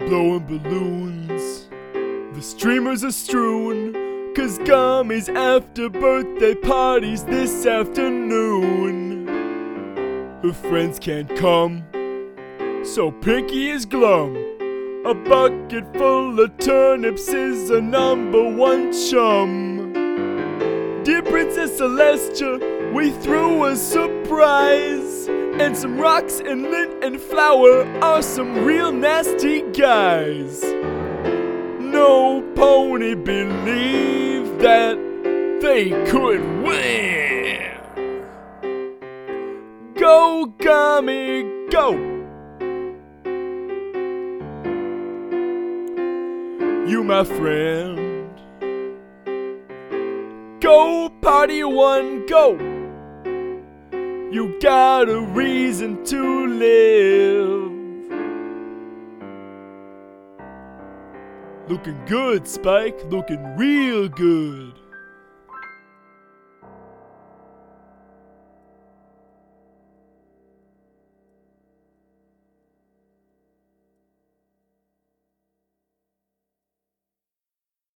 blowing balloons. The streamers are strewn, 'cause Gummy's after birthday parties this afternoon. Her friends can't come, so Pinky is glum. A bucket full of turnips is her number one chum. Dear Princess Celestia, we threw a surprise, and some rocks and lint and flour are some real nasty guys. No pony believed that they could win. Go, Gummy, go! You, my friend. Go, party one, go! You got a reason to live. Looking good, Spike, looking real good.